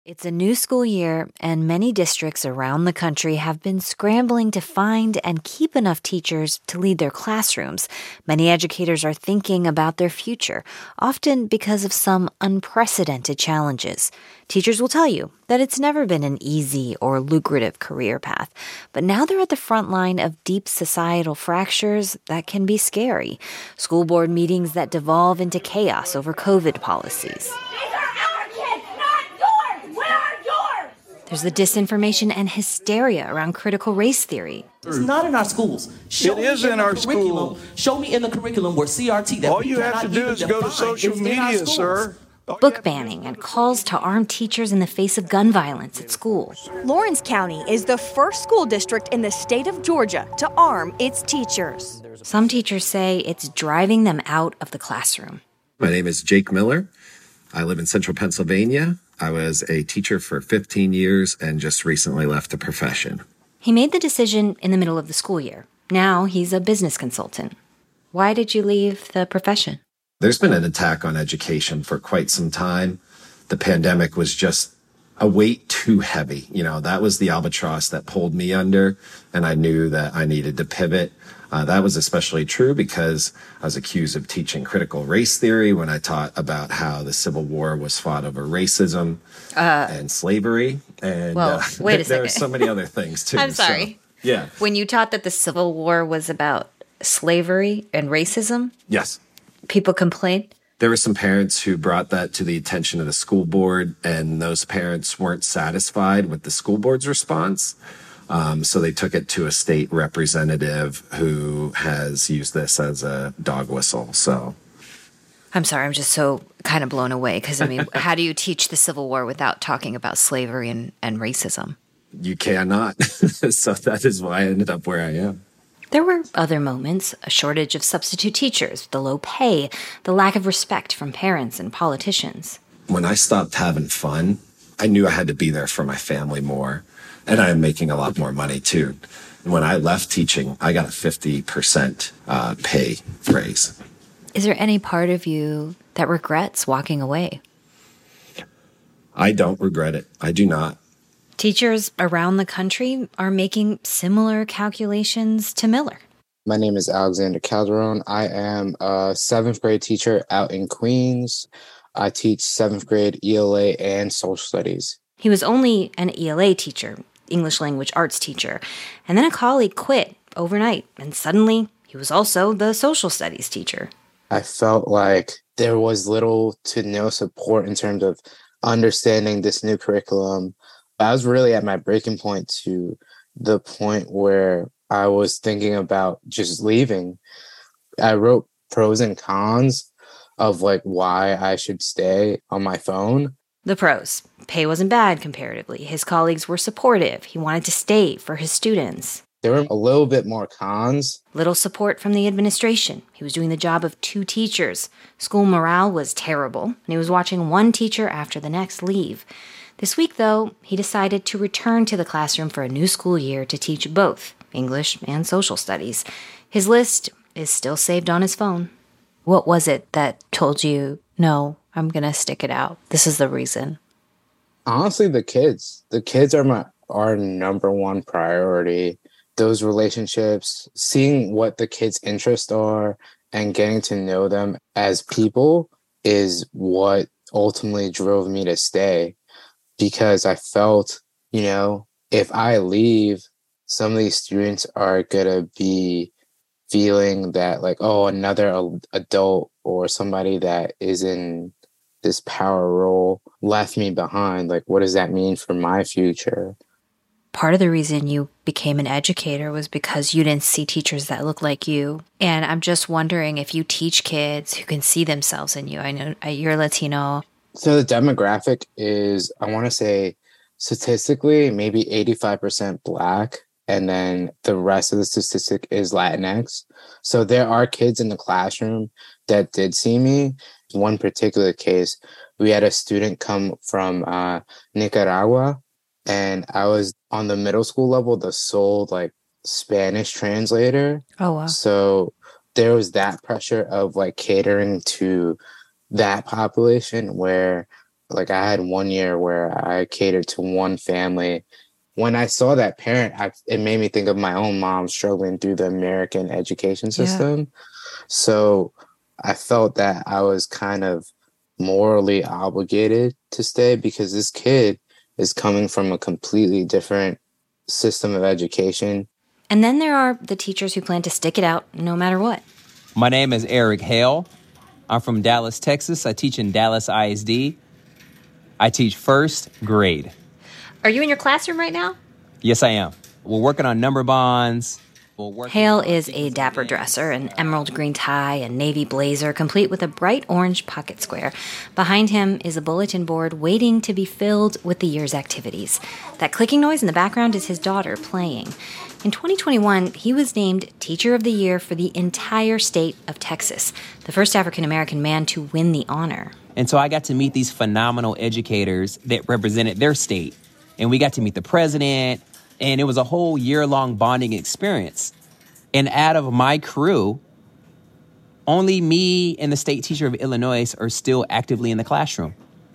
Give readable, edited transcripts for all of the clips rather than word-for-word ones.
It's a new school year, and many districts around the country have been scrambling to find and keep enough teachers to lead their classrooms. Many educators are thinking about their future, often because of some unprecedented challenges. Teachers will tell you that it's never been an easy or lucrative career path, but now they're at the front line of deep societal fractures that can be scary. School board meetings that devolve into chaos over COVID policies. There's the disinformation and hysteria around critical race theory. It's not in our schools. It is in our school. Show me in the curriculum where CRT... All you have to do is go to social media, sir. Book banning and calls to arm teachers in the face of gun violence at school. Lawrence County is the first school district in the state of Georgia to arm its teachers. Some teachers say it's driving them out of the classroom. My name is Jake Miller. I live in central Pennsylvania. I was a teacher for 15 years and just recently left the profession. He made the decision in the middle of the school year. Now he's a business consultant. Why did you leave the profession? There's been an attack on education for quite some time. The pandemic was just a weight too heavy. That was the albatross that pulled me under, and I knew that I needed to pivot. That was especially true because I was accused of teaching critical race theory when I taught about how the Civil War was fought over racism and slavery. And wait a second. There are so many other things, too. I'm sorry. So, yeah. When you taught that the Civil War was about slavery and racism? Yes. People complained? There were some parents who brought that to the attention of the school board, and those parents weren't satisfied with the school board's response. So they took it to a state representative who has used this as a dog whistle. So I'm sorry, I'm just so kind of blown away because, how do you teach the Civil War without talking about slavery and racism? You cannot. So that is why I ended up where I am. There were other moments, a shortage of substitute teachers, the low pay, the lack of respect from parents and politicians. When I stopped having fun, I knew I had to be there for my family more. And I am making a lot more money, too. When I left teaching, I got a 50% pay raise. Is there any part of you that regrets walking away? I don't regret it. I do not. Teachers around the country are making similar calculations to Miller. My name is Alexander Calderon. I am a 7th grade teacher out in Queens. I teach 7th grade ELA and social studies. He was only an ELA teacher, English language arts teacher, and then a colleague quit overnight, and suddenly he was also the social studies teacher. I felt like there was little to no support in terms of understanding this new curriculum. I was really at my breaking point to the point where I was thinking about just leaving. I wrote pros and cons of why I should stay on my phone. The pros. Pay wasn't bad comparatively. His colleagues were supportive. He wanted to stay for his students. There were a little bit more cons. Little support from the administration. He was doing the job of 2 teachers. School morale was terrible, and he was watching one teacher after the next leave. This week, though, he decided to return to the classroom for a new school year to teach both English and social studies. His list is still saved on his phone. What was it that told you, no, I'm going to stick it out? This is the reason. Honestly, the kids. The kids are our number one priority. Those relationships, seeing what the kids' interests are and getting to know them as people is what ultimately drove me to stay. Because I felt, if I leave, some of these students are going to be feeling that another adult or somebody that is in this power role left me behind. What does that mean for my future? Part of the reason you became an educator was because you didn't see teachers that look like you. And I'm just wondering if you teach kids who can see themselves in you. I know you're Latino. So the demographic is, I want to say, statistically, maybe 85% Black. And then the rest of the statistic is Latinx. So there are kids in the classroom that did see me. One particular case, we had a student come from Nicaragua, and I was on the middle school level, the sole Spanish translator. Oh, wow. So there was that pressure of catering to that population where Like I had one year where I catered to one family. When I saw that parent, it made me think of my own mom struggling through the American education system. Yeah. So I felt that I was kind of morally obligated to stay because this kid is coming from a completely different system of education. And then there are the teachers who plan to stick it out no matter what. My name is Eric Hale. I'm from Dallas, Texas. I teach in Dallas ISD. I teach first grade. Are you in your classroom right now? Yes, I am. We're working on number bonds. Hale is a dapper dresser, an emerald green tie and navy blazer, complete with a bright orange pocket square. Behind him is a bulletin board waiting to be filled with the year's activities. That clicking noise in the background is his daughter playing. In 2021, he was named Teacher of the Year for the entire state of Texas, the first African-American man to win the honor. And so I got to meet these phenomenal educators that represented their state. And we got to meet the president, and it was a whole year-long bonding experience. And out of my crew, only me and the state teacher of Illinois are still actively in the classroom.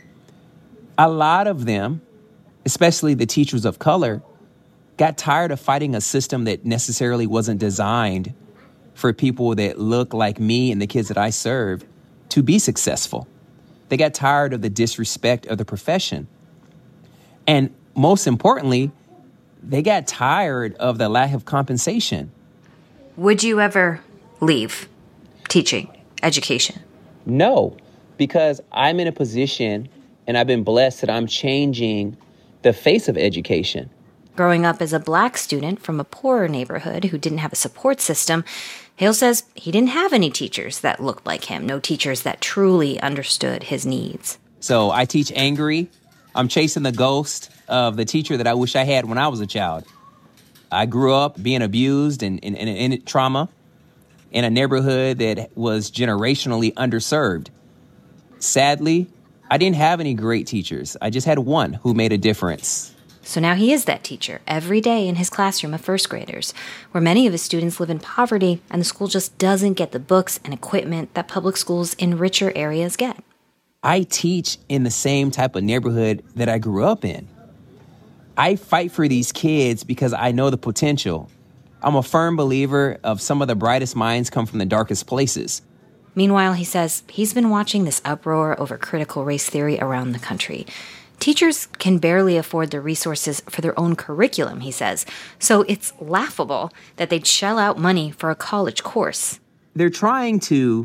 A lot of them, especially the teachers of color, got tired of fighting a system that necessarily wasn't designed for people that look like me and the kids that I serve to be successful. They got tired of the disrespect of the profession. And most importantly, they got tired of the lack of compensation. Would you ever leave teaching, education? No, because I'm in a position and I've been blessed that I'm changing the face of education. Growing up as a black student from a poorer neighborhood who didn't have a support system, Hale says he didn't have any teachers that looked like him, no teachers that truly understood his needs. So I teach angry. I'm chasing the ghost of the teacher that I wish I had when I was a child. I grew up being abused and in trauma in a neighborhood that was generationally underserved. Sadly, I didn't have any great teachers. I just had one who made a difference. So now he is that teacher every day in his classroom of first graders, where many of his students live in poverty and the school just doesn't get the books and equipment that public schools in richer areas get. I teach in the same type of neighborhood that I grew up in. I fight for these kids because I know the potential. I'm a firm believer of some of the brightest minds come from the darkest places. Meanwhile, he says he's been watching this uproar over critical race theory around the country. Teachers can barely afford the resources for their own curriculum, he says, so it's laughable that they'd shell out money for a college course. They're trying to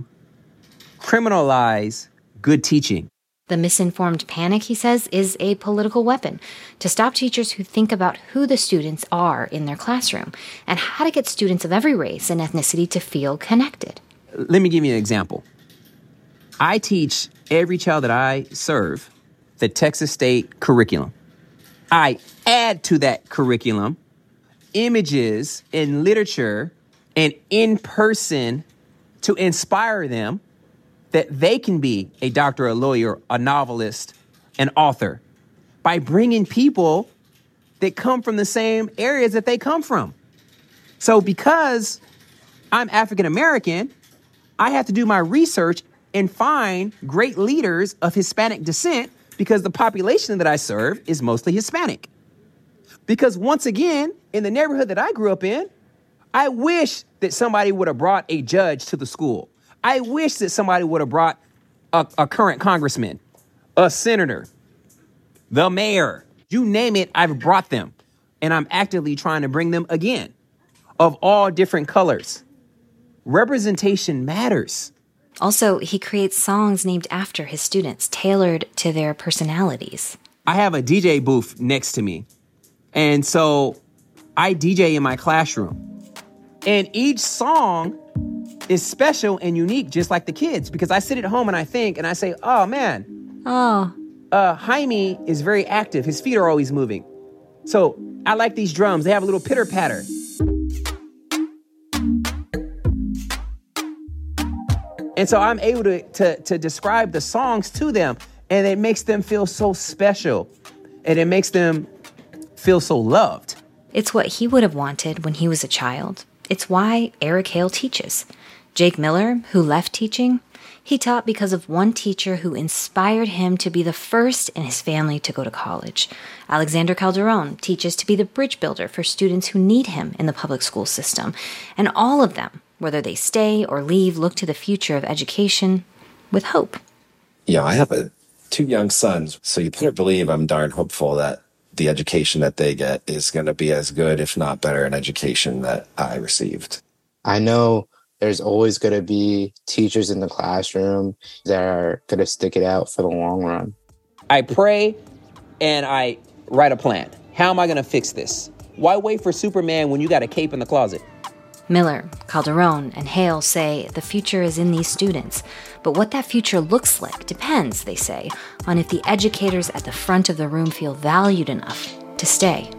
criminalize good teaching. The misinformed panic, he says, is a political weapon to stop teachers who think about who the students are in their classroom and how to get students of every race and ethnicity to feel connected. Let me give you an example. I teach every child that I serve the Texas State curriculum. I add to that curriculum images and literature and in person to inspire them that they can be a doctor, a lawyer, a novelist, an author by bringing people that come from the same areas that they come from. So because I'm African American, I have to do my research and find great leaders of Hispanic descent because the population that I serve is mostly Hispanic. Because once again, in the neighborhood that I grew up in, I wish that somebody would have brought a judge to the school. I wish that somebody would have brought a current congressman, a senator, the mayor. You name it, I've brought them. And I'm actively trying to bring them again, of all different colors. Representation matters. Also, he creates songs named after his students, tailored to their personalities. I have a DJ booth next to me. And so I DJ in my classroom. And each song is special and unique, just like the kids, because I sit at home and I think, and I say, oh, man. Jaime is very active. His feet are always moving. So I like these drums. They have a little pitter-patter. And so I'm able to describe the songs to them, and it makes them feel so special, and it makes them feel so loved. It's what he would have wanted when he was a child. It's why Eric Hale teaches. Jake Miller, who left teaching, he taught because of one teacher who inspired him to be the first in his family to go to college. Alexander Calderon teaches to be the bridge builder for students who need him in the public school system. And all of them, whether they stay or leave, look to the future of education with hope. Yeah, I have two young sons, so you better believe I'm darn hopeful that the education that they get is going to be as good, if not better, an education that I received. I know there's always going to be teachers in the classroom that are going to stick it out for the long run. I pray and I write a plan. How am I going to fix this? Why wait for Superman when you got a cape in the closet? Miller, Calderon, and Hale say the future is in these students. But what that future looks like depends, they say, on if the educators at the front of the room feel valued enough to stay.